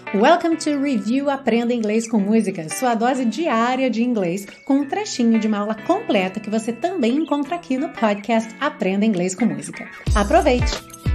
Welcome to Review Aprenda Inglês com Música, sua dose diária de inglês com um trechinho de uma aula completa que você também encontra aqui no podcast Aprenda Inglês com Música. Aproveite!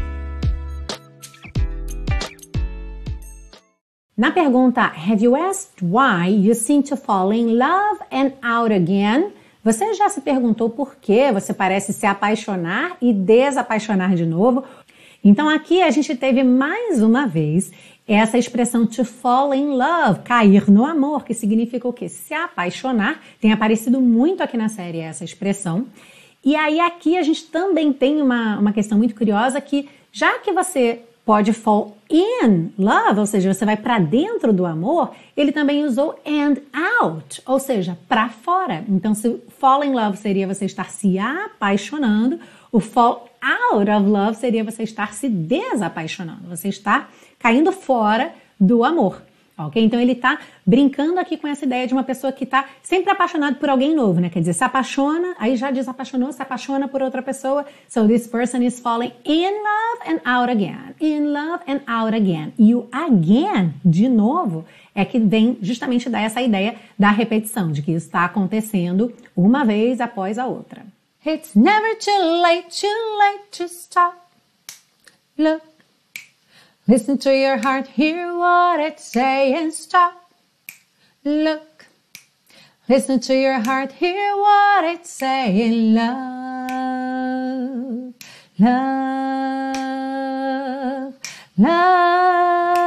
Na pergunta Have you asked why you seem to fall in love and out again? Você já se perguntou por que você parece se apaixonar e desapaixonar de novo? Então aqui a gente teve mais uma vez essa expressão to fall in love, cair no amor, que significa o quê? Se apaixonar. Tem aparecido muito aqui na série essa expressão. E aí aqui a gente também tem uma questão muito curiosa que já que você pode fall in love, ou seja, você vai para dentro do amor, ele também usou and out, ou seja, para fora. Então, se fall in love seria você estar se apaixonando, o fall out of love seria você estar se desapaixonando, você está caindo fora do amor, ok? Então, ele está brincando aqui com essa ideia de uma pessoa que está sempre apaixonada por alguém novo, né? Quer dizer, se apaixona, aí já desapaixonou, se apaixona por outra pessoa. So, this person is falling in love and out again. In love and out again. E o again, de novo, é que vem justamente dar essa ideia da repetição, de que isso está acontecendo uma vez após a outra. It's never too late to stop. Look. Listen to your heart, hear what it's saying, stop, look. Listen to your heart, hear what it's saying, love, love, love.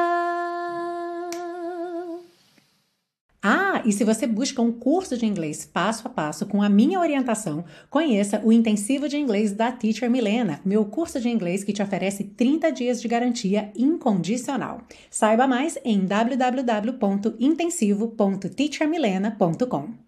E se você busca um curso de inglês passo a passo com a minha orientação, conheça o Intensivo de Inglês da Teacher Milena, meu curso de inglês que te oferece 30 dias de garantia incondicional. Saiba mais em www.intensivo.teachermilena.com.